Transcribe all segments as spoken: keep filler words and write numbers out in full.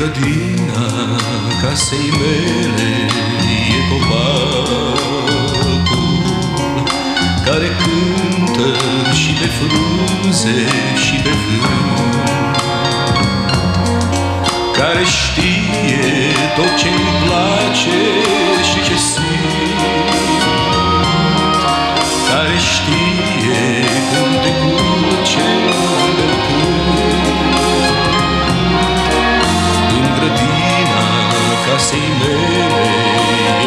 grădina casei mele e copacul care cântă și pe frunze și pe vânt, care știe tot ce-mi place și ce simt, care știe când te culce de în grădina casei mele e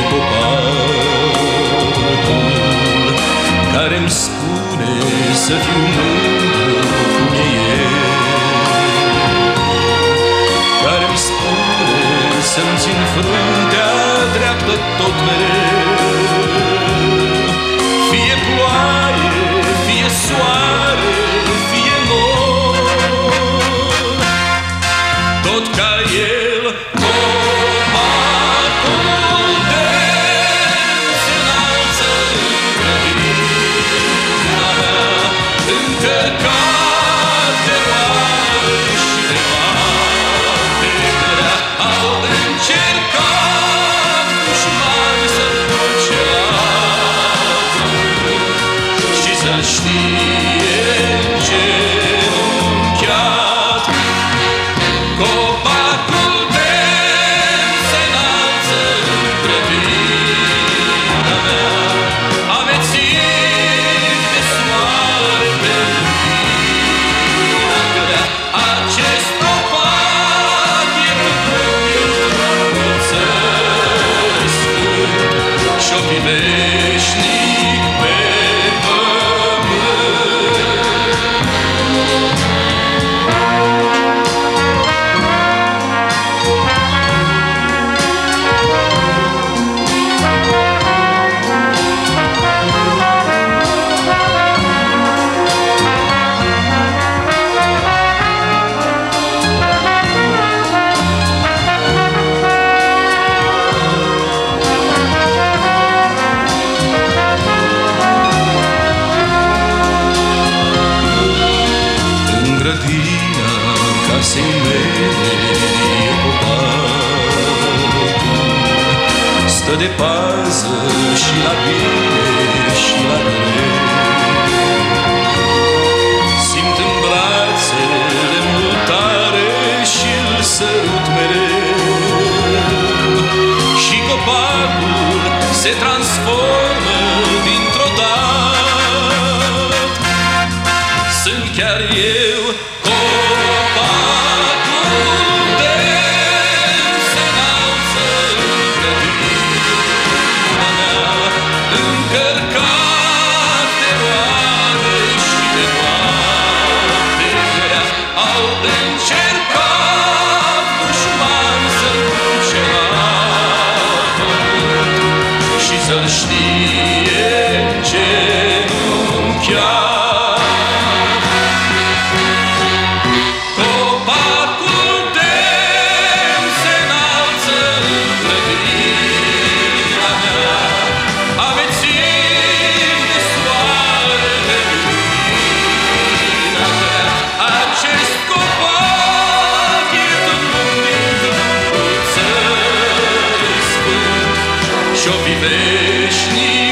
copacul care-mi spune să fiu mândru cum e el, care-mi spune să-mi țin fruntea dreaptă tot mereu. Fie ploaie, fie soare, fie nor, tot ca el, copacul de se înalță în grădina mea, încărcat de oare și de noapte grea. Au încercat dușmani să-l duce și să-l știe genunchiat. Copacul de se înalță în grădina mea, amețit de soare pe lumina grea. Acest copac e pământul țării sfânt și-o fi veșnic pe grădina casei mele e copacul, stă de pază și la bine și la greu. Simt în brațele mutare și-l sărut mereu, și copacul se transformă dintr-o dată. Sunt chiar eu, copacul de se înalță în grădina mea, încărcat de roade și de noapte grea. Au încercat dușmani să-l duce la pământ și să-l știe genunchiat. Și-o fi veșnic